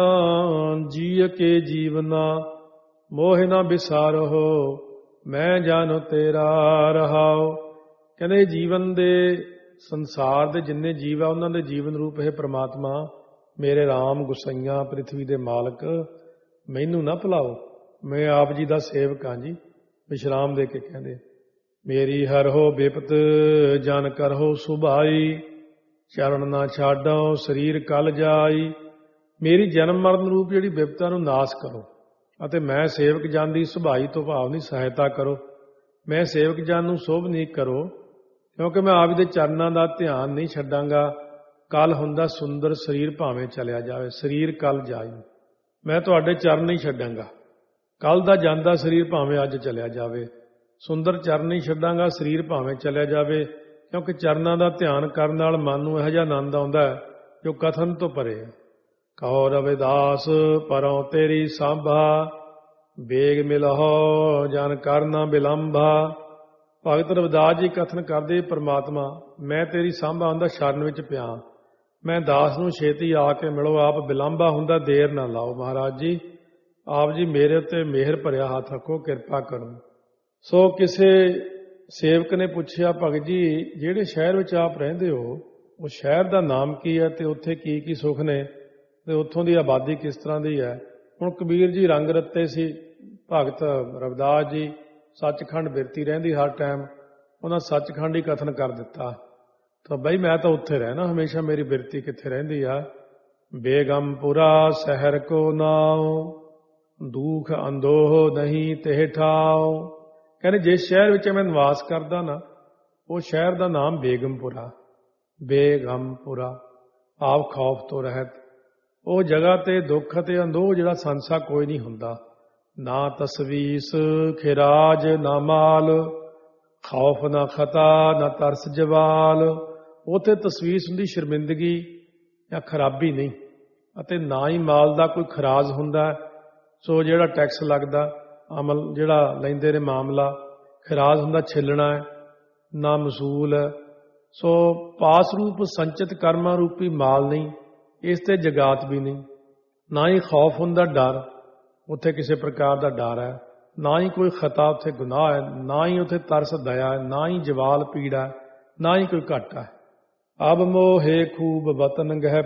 ਜੀਅ ਕੇ ਜੀਵਨਾ, ਮੋਹ ਨਾ ਵਿਸਾਰੋ ਮੈਂ ਜਾਨੋ ਤੇਰਾ ਰਹਾਓ। ਕਹਿੰਦੇ ਜੀਵਨ ਦੇ ਸੰਸਾਰ ਦੇ ਜਿੰਨੇ ਜੀਵ ਆ ਉਹਨਾਂ ਦੇ ਜੀਵਨ ਰੂਪ ਹੈ ਪ੍ਰਮਾਤਮਾ ਮੇਰੇ ਰਾਮ ਗੁਸਈਆਂ, ਪ੍ਰਿਥਵੀ ਦੇ ਮਾਲਕ, ਮੈਨੂੰ ਨਾ ਭੁਲਾਓ, ਮੈਂ ਆਪ ਜੀ ਦਾ ਸੇਵਕ ਹਾਂ ਜੀ। ਵਿਸ਼ਰਾਮ ਦੇ ਕੇ ਕਹਿੰਦੇ ਮੇਰੀ ਹਰੋ ਬਿਪਤ ਜਨ ਕਰੋ ਸੁਭਾਈ, ਚਰਨ ਨਾ ਛਾਡੋ ਸਰੀਰ ਕਲ ਜਾਈ। ਮੇਰੀ ਜਨਮ ਮਰਨ ਰੂਪ ਜਿਹੜੀ ਬਿਪਤਾ ਨੂੰ ਨਾਸ ਕਰੋ, ਅਤੇ ਮੈਂ ਸੇਵਕ ਜਨ ਦੀ ਸੁਭਾਈ ਤੋਂ ਭਾਵ ਦੀ ਸਹਾਇਤਾ ਕਰੋ। ਮੈਂ ਸੇਵਕ ਜਨ ਨੂੰ ਸੋਭਨੀਕ ਕਰੋ, ਕਿਉਂਕਿ ਮੈਂ ਆਪ ਦੇ ਚਰਨਾਂ ਦਾ ਧਿਆਨ ਨਹੀਂ ਛੱਡਾਂਗਾ। ਕੱਲ ਹੁੰਦਾ ਸੁੰਦਰ ਸਰੀਰ ਭਾਵੇਂ ਚਲਿਆ ਜਾਵੇ, ਸਰੀਰ ਕੱਲ ਜਾਈ, ਮੈਂ ਤੁਹਾਡੇ ਚਰਨ ਨਹੀਂ ਛੱਡਾਂਗਾ। ਕੱਲ ਦਾ ਜਾਂਦਾ ਸਰੀਰ ਭਾਵੇਂ ਅੱਜ ਚਲਿਆ ਜਾਵੇ, ਸੁੰਦਰ ਚਰਨ ਨਹੀਂ ਛੱਡਾਂਗਾ, ਸਰੀਰ ਭਾਵੇਂ ਚਲਿਆ ਜਾਵੇ। ਕਿਉਂਕਿ ਚਰਨਾਂ ਦਾ ਧਿਆਨ ਕਰਨ ਨਾਲ ਮਨ ਨੂੰ ਇਹੋ ਜਿਹਾ ਆਨੰਦ ਆਉਂਦਾ ਹੈ ਜੋ ਕਥਨ ਤੋਂ ਪਰੇ ਹੈ। ਕਹੋ ਰਵਿਦਾਸ ਪਰੋਂ ਤੇਰੀ ਸਾਂਭਾ, ਬੇਗ ਮਿਲਹੁ ਜਨ ਕਰਨਾ ਬਿਲੰਭਾ। ਭਗਤ ਰਵਿਦਾਸ ਜੀ ਕਥਨ ਕਰਦੇ ਪਰਮਾਤਮਾ ਮੈਂ ਤੇਰੀ ਸਾਂਭਾ ਹੁੰਦਾ ਸ਼ਰਨ ਵਿੱਚ ਪਿਆ, ਮੈਂ ਦਾਸ ਨੂੰ ਛੇਤੀ ਆ ਕੇ ਮਿਲੋ। ਆਪ ਬਿਲੰਭਾ ਹੁੰਦਾ ਦੇਰ ਨਾ ਲਾਓ। ਮਹਾਰਾਜ ਜੀ ਆਪ ਜੀ ਮੇਰੇ ਉੱਤੇ ਮਿਹਰ ਭਰਿਆ ਹੱਥ ਰੱਖੋ, ਕਿਰਪਾ ਕਰੋ। ਸੋ ਕਿਸੇ ਸੇਵਕ ਨੇ ਪੁੱਛਿਆ ਭਗਤ ਜੀ ਜਿਹੜੇ ਸ਼ਹਿਰ ਵਿੱਚ ਆਪ ਰਹਿੰਦੇ ਹੋ ਉਹ ਸ਼ਹਿਰ ਦਾ ਨਾਮ ਕੀ ਹੈ, ਤੇ ਉੱਥੇ ਕੀ ਕੀ ਸੁੱਖ ਨੇ, ਤੇ ਉੱਥੋਂ ਦੀ ਆਬਾਦੀ ਕਿਸ ਤਰ੍ਹਾਂ ਦੀ ਹੈ। ਹੁਣ ਕਬੀਰ ਜੀ ਰੰਗ ਰੱਤੇ ਸੀ, ਭਗਤ ਰਵਿਦਾਸ ਜੀ ਸੱਚਖੰਡ ਬਿਰਤੀ ਰਹਿੰਦੀ ਹਰ ਟਾਈਮ, ਉਹਨਾਂ ਸੱਚਖੰਡ ਹੀ ਕਥਨ ਕਰ ਦਿੱਤਾ। ਤਾਂ ਬਈ ਮੈਂ ਤਾਂ ਉੱਥੇ ਰਹਿਣਾ ਹਮੇਸ਼ਾ, ਮੇਰੀ ਬਿਰਤੀ ਕਿੱਥੇ ਰਹਿੰਦੀ ਆ। ਬੇਗਮਪੁਰਾ ਸ਼ਹਿਰ ਕੋ ਨਾਉ, ਦੁਖ ਅੰਦੋਹ ਨਹੀਂ ਤੇ ਠਾਓ। ਕਹਿੰਦੇ ਜਿਸ ਸ਼ਹਿਰ ਵਿੱਚ ਮੈਂ ਨਿਵਾਸ ਕਰਦਾ ਨਾ, ਉਹ ਸ਼ਹਿਰ ਦਾ ਨਾਮ ਬੇਗਮਪੁਰਾ। ਬੇਗਮਪੁਰਾ ਆਪ ਖੌਫ ਤੋਂ ਰਹਿਤ, ਉਹ ਜਗ੍ਹਾ ਤੇ ਦੁੱਖ ਅਤੇ ਅੰਦੋਹ ਜਿਹੜਾ ਸੰਸਾ ਕੋਈ ਨਹੀਂ ਹੁੰਦਾ। ਨਾ ਤਸਵੀਸ ਖਿਰਾਜ ਨਾ ਮਾਲ, ਖੌਫ ਨਾ ਖਤਾ ਨਾ ਤਰਸ ਜਵਾਲ। ਉੱਥੇ ਤਸਵੀਸ ਹੁੰਦੀ ਸ਼ਰਮਿੰਦਗੀ ਜਾਂ ਖਰਾਬੀ ਨਹੀਂ, ਅਤੇ ਨਾ ਹੀ ਮਾਲ ਦਾ ਕੋਈ ਖਰਾਜ ਹੁੰਦਾ। ਸੋ ਜਿਹੜਾ ਟੈਕਸ ਲੱਗਦਾ, ਅਮਲ ਜਿਹੜਾ ਲੈਂਦੇ ਨੇ ਮਾਮਲਾ, ਖਰਾਜ ਹੁੰਦਾ ਛਿੱਲਣਾ ਹੈ, ਨਾ ਮਸੂਲ ਹੈ। ਸੋ ਪਾਸ ਰੂਪ ਸੰਚਿਤ ਕਰਮਾਂ ਰੂਪੀ ਮਾਲ ਨਹੀਂ, ਇਸ ਤੇ ਜਗਾਤ ਵੀ ਨਹੀਂ। ਨਾ ਹੀ ਖੌਫ ਹੁੰਦਾ ਡਰ, ਉੱਥੇ ਕਿਸੇ ਪ੍ਰਕਾਰ ਦਾ ਡਰ ਹੈ। ਨਾ ਹੀ ਕੋਈ ਖਤਾ, ਉੱਥੇ ਗੁਨਾਹ ਹੈ। ਨਾ ਹੀ ਉੱਥੇ ਤਰਸ ਦਇਆ ਹੈ। ਨਾ ਹੀ ਜਵਾਲ ਪੀੜਾ, ਨਾ ਹੀ ਕੋਈ ਘਾਟਾ ਹੈ। ਅਬ ਮੋਹੇ ਖੂਬ ਵਤਨ ਗਹਿ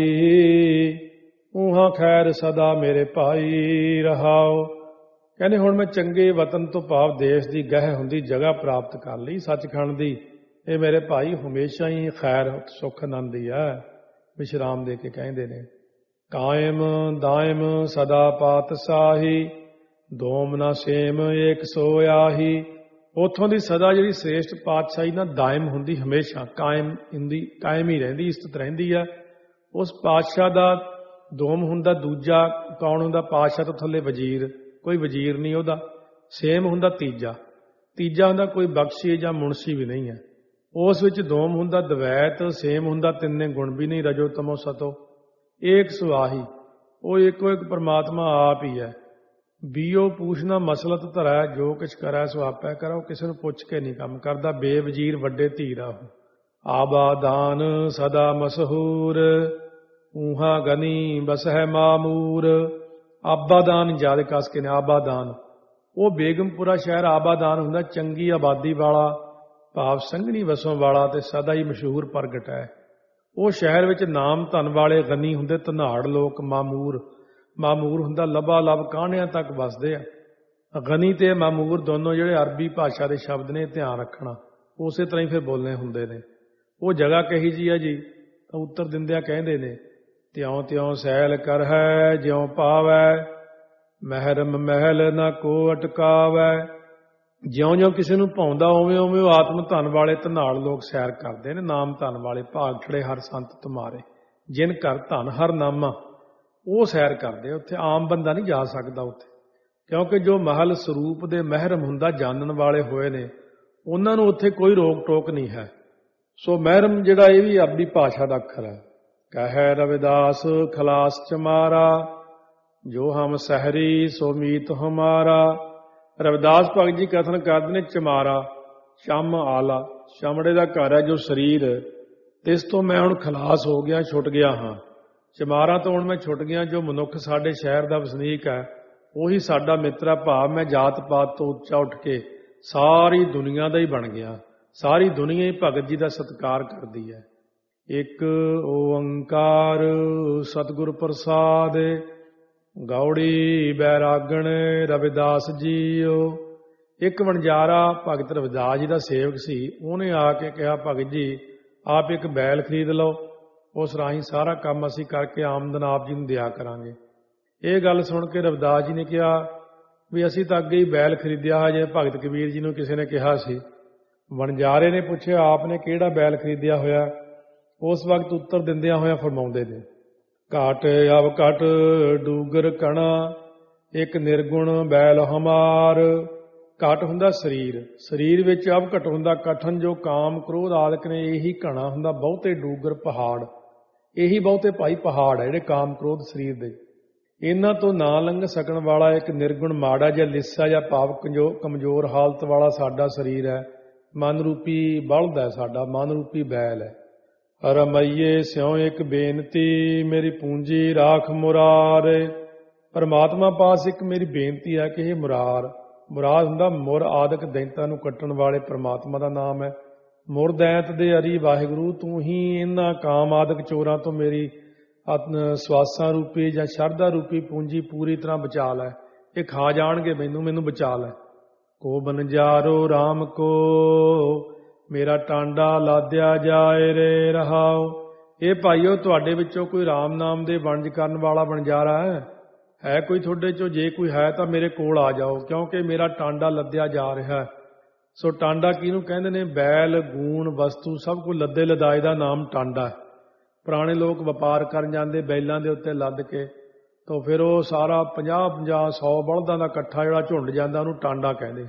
ਪਾਈ, ਉਹਾਂ ਖੈਰ ਸਦਾ ਮੇਰੇ ਭਾਈ ਰਹਾਓ। ਕਹਿੰਦੇ ਹੁਣ ਮੈਂ ਚੰਗੇ ਵਤਨ ਤੋਂ ਭਾਵ ਦੇਸ਼ ਦੀ ਗਹਿ ਹੁੰਦੀ ਜਗ੍ਹਾ ਪ੍ਰਾਪਤ ਕਰ ਲਈ, ਸੱਚਖੰਡ ਦੀ। ਇਹ ਮੇਰੇ ਭਾਈ ਹਮੇਸ਼ਾ ਹੀ ਖੈਰ ਸੁੱਖ ਆਨੰਦ ਹੀ ਹੈ। ਵਿਸ਼ਰਾਮ ਦੇ ਕੇ ਕਹਿੰਦੇ ਨੇ ਕਾਇਮ ਦਾਇਮ ਸਦਾ ਪਾਤਸ਼ਾਹੀ, ਦੋਮ ਨਾ ਸੇਮ ਏਕ ਸੋਇਆਹੀ। ਉੱਥੋਂ ਦੀ ਸਦਾ ਜਿਹੜੀ ਸ੍ਰੇਸ਼ਟ ਪਾਤਸ਼ਾਹੀ ਨਾ ਦਾਇਮ ਹੁੰਦੀ, ਹਮੇਸ਼ਾ ਕਾਇਮ ਹੁੰਦੀ, ਕਾਇਮ ਹੀ ਰਹਿੰਦੀ, ਇਸਤਤ ਰਹਿੰਦੀ ਹੈ। ਉਸ ਪਾਤਸ਼ਾਹ ਦਾ ਦੋਮ ਹੁੰਦਾ, ਦੂਜਾ ਕੌਣ ਹੁੰਦਾ? ਪਾਤਸ਼ਾਹ ਤੋਂ ਥੱਲੇ ਵਜ਼ੀਰ, ਕੋਈ ਵਜ਼ੀਰ ਨਹੀਂ ਉਹਦਾ। ਸੇਮ ਹੁੰਦਾ ਤੀਜਾ, ਤੀਜਾ ਹੁੰਦਾ ਕੋਈ ਬਖਸ਼ੀ ਜਾਂ ਮੁਨਸ਼ੀ ਵੀ ਨਹੀਂ ਹੈ। ਉਸ ਵਿੱਚ ਦੋਮ ਹੁੰਦਾ ਦਵੈਤ, ਸੇਮ ਹੁੰਦਾ ਤਿੰਨੇ ਗੁਣ ਵੀ ਨਹੀਂ, ਰਜੋ ਤਮੋ ਸਤੋ। ਏਕ ਸੁਆਹੀ, ਉਹ ਇੱਕੋ ਇੱਕ ਪਰਮਾਤਮਾ ਆਪ ਹੀ ਹੈ। ਬੀਓ ਪੂਛਣਾ ਮਸਲਤ ਧਰੈ, ਜੋ ਕਿਛ ਕਰੈ ਸੋ ਆਪੈ ਕਰੈ। ਉਹ ਕਿਸੇ ਨੂੰ ਪੁੱਛ ਕੇ ਨਹੀਂ ਕੰਮ ਕਰਦਾ, ਬੇਵਜ਼ੀਰ ਵੱਡੇ ਧੀਰਾ ਉਹ। ਆਬਾਦਾਨ ਸਦਾ ਮਸ਼ਹੂਰ, ਊਹਾ ਗਨੀ ਬਸਹਿ ਮਾਮੂਰ। ਆਬਾਦਾਨ ਜਿਆਦਾ ਕਸ ਕੇ ਨੇ, ਆਬਾਦਾਨ ਉਹ ਬੇਗਮਪੁਰਾ ਸ਼ਹਿਰ ਆਬਾਦਾਨ ਹੁੰਦਾ, ਚੰਗੀ ਆਬਾਦੀ ਵਾਲਾ, ਭਾਵ ਸੰਘਣੀ ਵਸੋਂ ਵਾਲਾ ਤੇ ਸਦਾ ਹੀ ਮਸ਼ਹੂਰ ਪ੍ਰਗਟ ਹੈ। ਉਹ ਸ਼ਹਿਰ ਵਿੱਚ ਨਾਮ ਧਨ ਵਾਲੇ ਗਨੀ ਹੁੰਦੇ, ਧਨਾੜ ਲੋਕ। ਮਾਮੂਰ, ਮਾਮੂਰ ਹੁੰਦਾ ਲਬਾ ਲਬ, ਕਾਹਣਿਆਂ ਤੱਕ ਵਸਦੇ ਆ। ਗਨੀ ਤੇ ਮਾਮੂਰ ਦੋਨੋਂ ਜਿਹੜੇ ਅਰਬੀ ਭਾਸ਼ਾ ਦੇ ਸ਼ਬਦ ਨੇ, ਧਿਆਨ ਰੱਖਣਾ, ਉਸੇ ਤਰ੍ਹਾਂ ਹੀ ਫਿਰ ਬੋਲਣੇ ਹੁੰਦੇ ਨੇ। ਉਹ ਜਗ੍ਹਾ ਕਹੀ ਜੀ ਹੈ ਜੀ, ਤਾਂ ਉੱਤਰ ਦਿੰਦਿਆਂ ਕਹਿੰਦੇ ਨੇ, ਤਿਉਂ ਤਿਉਂ ਸੈਲ ਕਰ ਹੈ ਜਿਉਂ ਪਾਵੈ, ਮਹਿਰਮ ਮਹਿਲ ਨਾ ਕੋ ਅਟਕਾਵੈ। ਜਿਉਂ ਜਿਉਂ ਕਿਸੇ ਨੂੰ ਭਾਉਂਦਾ ਉਵੇਂ ਉਵੇਂ ਉਹ ਆਤਮ ਧਨ ਵਾਲੇ ਧਨਾੜ ਲੋਕ ਸੈਰ ਕਰਦੇ ਨੇ। ਨਾਮ ਧਨ ਵਾਲੇ ਭਾਗ ਖੜੇ ਹਰ ਸੰਤ ਤੁਮਾਰੇ, ਜਿਨ ਘਰ ਧਨ ਹਰ ਨਾਮਾ, ਉਹ ਸੈਰ ਕਰਦੇ। ਉੱਥੇ ਆਮ ਬੰਦਾ ਨਹੀਂ ਜਾ ਸਕਦਾ ਉੱਥੇ, ਕਿਉਂਕਿ ਜੋ ਮਹਲ ਸਰੂਪ ਦੇ ਮਹਿਰਮ ਹੁੰਦਾ, ਜਾਣਨ ਵਾਲੇ ਹੋਏ ਨੇ, ਉਹਨਾਂ ਨੂੰ ਉੱਥੇ ਕੋਈ ਰੋਕ ਟੋਕ ਨਹੀਂ ਹੈ। ਸੋ ਮਹਿਰਮ ਜਿਹੜਾ, ਇਹ ਵੀ ਅਰਬੀ ਭਾਸ਼ਾ ਦਾ ਅੱਖਰ ਹੈ। ਕਹੈ ਰਵਿਦਾਸ ਖਲਾਸ ਚਮਾਰਾ, ਜੋ ਹਮ ਸਹਿਰੀ ਸੋ ਮੀਤ ਹਮਾਰਾ। ਰਵਿਦਾਸ ਭਗਤ ਜੀ ਕਥਨ ਕਰਦੇ ਨੇ, ਚਮਾਰਾ ਚਮ ਆਲਾ, ਚਮੜੇ ਦਾ ਘਰ ਹੈ ਜੋ ਸਰੀਰ, ਤੇ ਇਸ ਤੋਂ ਮੈਂ ਹੁਣ ਖਲਾਸ ਹੋ ਗਿਆ, ਛੁੱਟ ਗਿਆ ਹਾਂ। ਚਮਾਰਾਂ ਤੋਂ ਹੁਣ ਮੈਂ ਛੁੱਟ ਗਿਆ। ਜੋ ਮਨੁੱਖ ਸਾਡੇ ਸ਼ਹਿਰ ਦਾ ਵਸਨੀਕ ਹੈ, ਉਹੀ ਸਾਡਾ ਮਿੱਤਰ ਹੈ। ਭਾਵ ਮੈਂ ਜਾਤ ਪਾਤ ਤੋਂ ਉੱਚਾ ਉੱਠ ਕੇ ਸਾਰੀ ਦੁਨੀਆ ਦਾ ਹੀ ਬਣ ਗਿਆ। ਸਾਰੀ ਦੁਨੀਆ ਹੀ ਭਗਤ ਜੀ ਦਾ ਸਤਿਕਾਰ ਕਰਦੀ ਹੈ। ਇੱਕ ਓੰਕਾਰ ਸਤਿਗੁਰ ਪ੍ਰਸਾਦ, ਗੌੜੀ ਬੈਰਾਗਣ ਰਵਿਦਾਸ ਜੀਓ। ਇੱਕ ਵਣਜਾਰਾ ਭਗਤ ਰਵਿਦਾਸ ਜੀ ਦਾ ਸੇਵਕ ਸੀ। ਉਹਨੇ ਆ ਕੇ ਕਿਹਾ, ਭਗਤ ਜੀ ਆਪ ਇੱਕ ਬੈਲ ਖਰੀਦ ਲਓ, ਉਸ ਰਾਹੀਂ ਸਾਰਾ ਕੰਮ ਅਸੀਂ ਕਰਕੇ ਆਮਦਨ ਆਪ ਜੀ ਨੂੰ ਦਿਆ ਕਰਾਂਗੇ। ਇਹ ਗੱਲ ਸੁਣ ਕੇ ਰਵਿਦਾਸ ਜੀ ਨੇ ਕਿਹਾ ਵੀ ਅਸੀਂ ਤਾਂ ਅੱਗੇ ਹੀ ਬੈਲ ਖਰੀਦਿਆ, ਜਿਵੇਂ ਭਗਤ ਕਬੀਰ ਜੀ ਨੂੰ ਕਿਸੇ ਨੇ ਕਿਹਾ ਸੀ। ਵਣਜਾਰੇ ਨੇ ਪੁੱਛਿਆ, ਆਪ ਨੇ ਕਿਹੜਾ ਬੈਲ ਖਰੀਦਿਆ ਹੋਇਆ? ਉਸ ਵਕਤ ਉੱਤਰ ਦਿੰਦਿਆਂ ਹੋਇਆ ਫਰਮਾਉਂਦੇ ਨੇ, ਘਟ ਅਵ ਘਟ ਡੂਗਰ ਕਣਾ, ਇੱਕ ਨਿਰਗੁਣ ਬੈਲ ਹਮਾਰ। ਘਟ ਹੁੰਦਾ ਸਰੀਰ, ਸਰੀਰ ਵਿੱਚ ਅਵ ਘਟ ਹੁੰਦਾ ਕਠਨ, ਜੋ ਕਾਮ ਕ੍ਰੋਧ ਆਦਿਕ ਨੇ। ਇਹੀ ਘਣਾ ਹੁੰਦਾ ਬਹੁਤੇ ਡੂਗਰ ਪਹਾੜ, ਇਹੀ ਬਹੁਤੇ ਭਾਈ ਪਹਾੜ ਹੈ ਜਿਹੜੇ ਕਾਮ ਕ੍ਰੋਧ ਸਰੀਰ ਦੇ। ਇਹਨਾਂ ਤੋਂ ਨਾ ਲੰਘ ਸਕਣ ਵਾਲਾ ਇੱਕ ਨਿਰਗੁਣ ਮਾੜਾ ਜਿਹਾ ਲਿੱਸਾ ਜਾਂ ਭਾਵ ਕਮਜ਼ੋਰ ਹਾਲਤ ਵਾਲਾ ਸਾਡਾ ਸਰੀਰ ਹੈ। ਮਨ ਰੂਪੀ ਬਲਦ ਹੈ ਸਾਡਾ, ਮਨ ਰੂਪੀ ਬੈਲ ਹੈ। ਰਮਈਏ ਸਿਉ ਇੱਕ ਬੇਨਤੀ, ਮੇਰੀ ਪੂੰਜੀ ਰਾਖ ਮੁਰਾਰੇ। ਪਰਮਾਤਮਾ ਪਾਸ ਇੱਕ ਮੇਰੀ ਬੇਨਤੀ ਹੈ ਕਿ ਇਹ ਮੁਰਾਰ, ਮੁਰਾਦ ਹੁੰਦਾ ਮੁਰ ਆਦਿਕ ਦੈਂਤਾਂ ਨੂੰ ਕੱਟਣ ਵਾਲੇ ਪਰਮਾਤਮਾ ਦਾ ਨਾਮ ਹੈ। ਮੁਰ ਦੈਂਤ ਦੇ ਅਰੀ ਵਾਹਿਗੁਰੂ, ਤੂੰ ਹੀ ਇਹਨਾਂ ਕਾਮ ਆਦਿਕ ਚੋਰਾਂ ਤੋਂ ਮੇਰੀ ਸਵਾਸਾਂ ਰੂਪੀ ਜਾਂ ਸ਼ਰਧਾ ਰੂਪੀ ਪੂੰਜੀ ਪੂਰੀ ਤਰ੍ਹਾਂ ਬਚਾ ਲੈ। ਇਹ ਖਾ ਜਾਣਗੇ ਮੈਨੂੰ ਬਚਾ ਲੈ। ਕੋ ਬਨਜਾਰੋ ਰਾਮ ਕੋ, ਮੇਰਾ ਟਾਂਡਾ ਲਾਦਿਆ ਜਾਏ ਰੇ ਰਹਾਓ। ਇਹ ਭਾਈਓ, ਤੁਹਾਡੇ ਵਿੱਚੋਂ ਕੋਈ ਰਾਮ ਨਾਮ ਦੇ ਵਣਜ ਕਰਨ ਵਾਲਾ ਵਣਜਾਰਾ ਹੈ ਕੋਈ ਤੁਹਾਡੇ ਚੋਂ? ਜੇ ਕੋਈ ਹੈ ਤਾਂ ਮੇਰੇ ਕੋਲ ਆ ਜਾਓ, ਕਿਉਂਕਿ ਮੇਰਾ ਟਾਂਡਾ ਲੱਦਿਆ ਜਾ ਰਿਹਾ। ਸੋ ਟਾਂਡਾ ਕਿਹਨੂੰ ਕਹਿੰਦੇ ਨੇ? ਬੈਲ, ਗੂਣ, ਵਸਤੂ ਸਭ ਕੁਝ ਲੱਦੇ ਲਦਾਏ ਦਾ ਨਾਮ ਟਾਂਡਾ ਹੈ। ਪੁਰਾਣੇ ਲੋਕ ਵਪਾਰ ਕਰਨ ਜਾਂਦੇ ਬੈਲਾਂ ਦੇ ਉੱਤੇ ਲੱਦ ਕੇ, ਤਾਂ ਫਿਰ ਉਹ ਸਾਰਾ 50-100 ਬਲਦਾਂ ਦਾ ਇਕੱਠਾ ਜਿਹੜਾ ਝੁੰਡ ਜਾਂਦਾ, ਉਹਨੂੰ ਟਾਂਡਾ ਕਹਿੰਦੇ।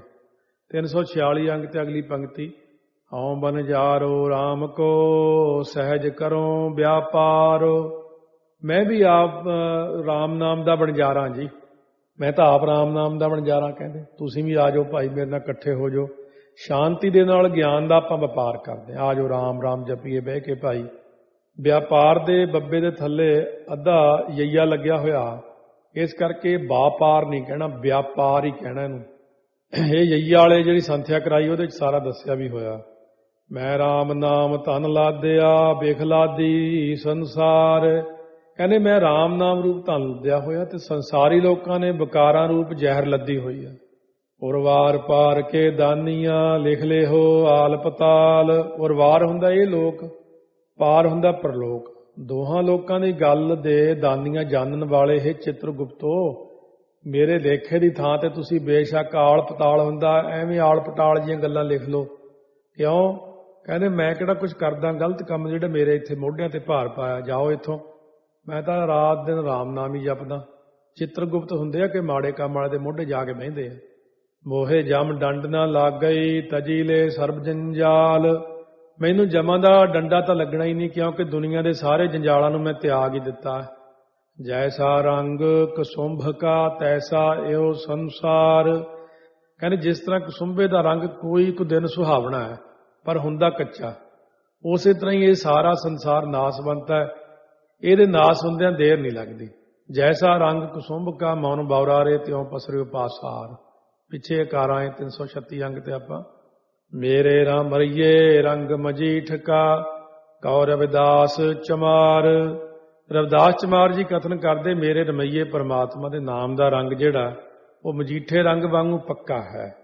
346 ਅੰਗ ਤੇ ਅਗਲੀ ਪੰਕਤੀ, ਹਉ ਬਨਜਾਰੋ ਰਾਮ ਕੋ, ਸਹਿਜ ਕਰੋ ਵਿਆਪਾਰ। ਮੈਂ ਵੀ ਆਪ ਰਾਮ ਨਾਮ ਦਾ ਵਣਜਾਰਾ ਜੀ, ਮੈਂ ਤਾਂ ਆਪ ਰਾਮ ਨਾਮ ਦਾ ਵਣਜਾਰਾ ਕਹਿੰਦੇ। ਤੁਸੀਂ ਵੀ ਆ ਜਾਓ ਭਾਈ, ਮੇਰੇ ਨਾਲ ਇਕੱਠੇ ਹੋ ਜਾਓ। ਸ਼ਾਂਤੀ ਦੇ ਨਾਲ ਗਿਆਨ ਦਾ ਆਪਾਂ ਵਪਾਰ ਕਰਦੇ ਹਾਂ। ਆ ਜਾਓ ਰਾਮ ਰਾਮ ਜਪੀਏ ਬਹਿ ਕੇ ਭਾਈ। ਵਿਆਪਾਰ ਦੇ ਬੱਬੇ ਦੇ ਥੱਲੇ ਅੱਧਾ ਯਈਆ ਲੱਗਿਆ ਹੋਇਆ, ਇਸ ਕਰਕੇ ਵਾਪਾਰ ਨਹੀਂ ਕਹਿਣਾ, ਵਿਆਪਾਰ ਹੀ ਕਹਿਣਾ ਇਹਨੂੰ। ਇਹ ਯਈਆ ਵਾਲੇ ਜਿਹੜੀ ਸੰਥਿਆ ਕਰਾਈ ਉਹਦੇ ਚ ਸਾਰਾ ਦੱਸਿਆ ਵੀ ਹੋਇਆ। ਮੈਂ ਰਾਮ ਨਾਮ ਧਨ ਲਾਦਿਆ, ਵੇਖ ਲਾਦੀ ਸੰਸਾਰ। ਕਹਿੰਦੇ ਮੈਂ ਰਾਮ ਨਾਮ ਰੂਪ ਧਨ ਲੱਦਿਆ ਹੋਇਆ, ਤੇ ਸੰਸਾਰੀ ਲੋਕਾਂ ਨੇ ਵਿਕਾਰਾਂ ਰੂਪ ਜ਼ਹਿਰ ਲੱਦੀ ਹੋਈ ਆ। ਉਰਵਾਰ ਪਾਰ ਕੇ ਦਾਨੀਆਂ, ਲਿਖ ਲਿਹੋ ਆਲ ਪਤਾਲ। ਉਰਵਾਰ ਹੁੰਦਾ ਇਹ ਲੋਕ, ਪਾਰ ਹੁੰਦਾ ਪ੍ਰਲੋਕ। ਦੋਹਾਂ ਲੋਕਾਂ ਦੀ ਗੱਲ ਦੇ ਦਾਨੀਆਂ ਜਾਣਨ ਵਾਲੇ ਇਹ ਚਿੱਤਰਗੁਪਤੋ, ਮੇਰੇ ਲੇਖੇ ਦੀ ਥਾਂ ਤੇ ਤੁਸੀਂ ਬੇਸ਼ੱਕ ਆਲ ਪਤਾਲ ਹੁੰਦਾ, ਐਵੇਂ ਆਲ ਪਤਾਲ ਜੀਆਂ ਗੱਲਾਂ ਲਿਖ ਲਓ। ਕਿਉਂ? ਕਹਿੰਦੇ ਮੈਂ ਕਿਹੜਾ ਕੁਝ ਕਰਦਾ ਗਲਤ ਕੰਮ ਜਿਹੜੇ ਮੇਰੇ ਇੱਥੇ ਮੋਢਿਆਂ ਤੇ ਭਾਰ ਪਾਇਆ। ਜਾਓ ਇੱਥੋਂ, ਮੈਂ ਤਾਂ ਰਾਤ ਦਿਨ ਰਾਮ ਨਾਮ ਹੀ ਜਪਦਾ। ਚਿੱਤਰਗੁਪਤ ਹੁੰਦੇ ਆ ਕਿ ਮਾੜੇ ਕੰਮ ਵਾਲੇ ਦੇ ਮੋਢੇ ਜਾ ਕੇ ਬਹਿੰਦੇ ਆ। ਮੋਹੇ ਜਮ ਡੰਡ ਨਾ ਲੱਗ ਗਈ, ਤਜੀਲੇ ਸਰਬ ਜੰਜਾਲ। ਮੈਨੂੰ ਜਮਾਂ ਦਾ ਡੰਡਾ ਤਾਂ ਲੱਗਣਾ ਹੀ ਨਹੀਂ, ਕਿਉਂਕਿ ਦੁਨੀਆ ਦੇ ਸਾਰੇ ਜੰਜਾਲਾਂ ਨੂੰ ਮੈਂ ਤਿਆਗ ਹੀ ਦਿੱਤਾ। ਜੈਸਾ ਰੰਗ ਕਸੁੰਭ ਕਾ ਤੈਸਾ ਇਹੋ ਸੰਸਾਰ। ਕਹਿੰਦੇ ਜਿਸ ਤਰ੍ਹਾਂ ਕਸੁੰਭੇ ਦਾ ਰੰਗ ਕੋਈ ਕੁ ਦਿਨ ਸੁਹਾਵਣਾ ਹੈ ਪਰ ਹੁੰਦਾ ਕੱਚਾ, ਉਸੇ ਤਰ੍ਹਾਂ ਹੀ ਇਹ ਸਾਰਾ ਸੰਸਾਰ ਨਾਸਵੰਤ ਹੈ, ਇਹਦੇ ਨਾਸ ਹੁੰਦਿਆਂ ਦੇਰ ਨਹੀਂ ਲੱਗਦੀ। ਜੈਸਾ ਰੰਗ ਕਸੁੰਭ ਕਾ ਮੌਨ ਬੌਰਾਰੇ ਤਿਉ ਪਸਰਿਓ ਪਾਸਾਰ। ਪਿੱਛੇ ਅਕਾਰਾਂ 336 ਅੰਗ ਤੇ ਆਪਾਂ ਮੇਰੇ ਰਾਮ ਮਰੀਏ ਰੰਗ ਮਜੀਠ ਕਾ ਕਉ ਰਵਿਦਾਸ ਚਮਾਰ। ਰਵਿਦਾਸ ਚਮਾਰ ਜੀ ਕਥਨ ਕਰਦੇ ਮੇਰੇ ਰਮਈਏ ਪਰਮਾਤਮਾ ਦੇ ਨਾਮ ਦਾ ਰੰਗ ਜਿਹੜਾ ਉਹ ਮਜੀਠੇ ਰੰਗ ਵਾਂਗੂ ਪੱਕਾ ਹੈ।